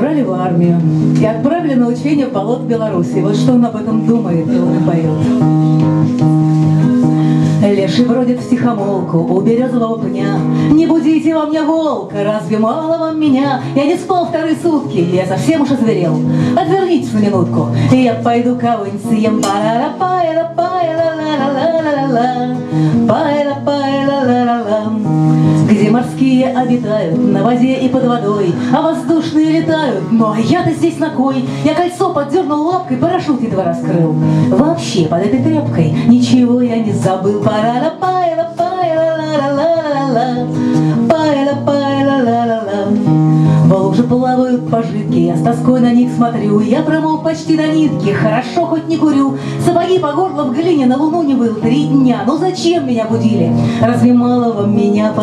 забрали в армию и отправили на учение в болот Беларуси. Вот что он об этом думает, и он и поет. Леший бродит втихомолку у березового пня. Не будите во мне волка, разве мало вам меня? Я не спал 2 сутки, я совсем уж озверел. Отвернитесь на минутку, и я пойду кого-нибудь съем. Где морские обитают на воде и под водой, а воздушные летают. Ну а я-то здесь на кой? Я кольцо поддернул лапкой, парашют едва раскрыл. Вообще под этой тряпкой ничего я не забыл. В луже плавают пожитки, я с тоской на них смотрю. Я промок почти до нитки, хорошо хоть не курю. Сапоги по горло в глине, на луну не был 3 дня. Ну зачем меня будили? Разве мало вам меня?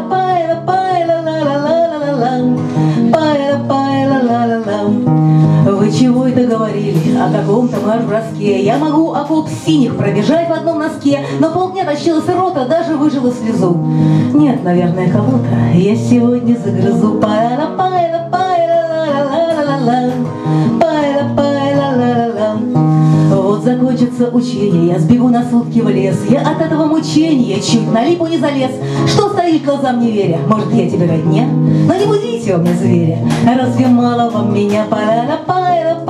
Вы чего это говорили? О каком-то марш-броске. Я могу окоп синих пробежать в одном носке, но полдня тащилась рота, даже выжила слезу. Нет, наверное, кого-то я сегодня загрызу. Вот закончится учение, я сбегу на сутки в лес. Я от этого мучения чуть на липу не залез. Что стоишь глазам не веря? Может, я тебе родня? Но не будите у меня зверя. Разве мало вам меня?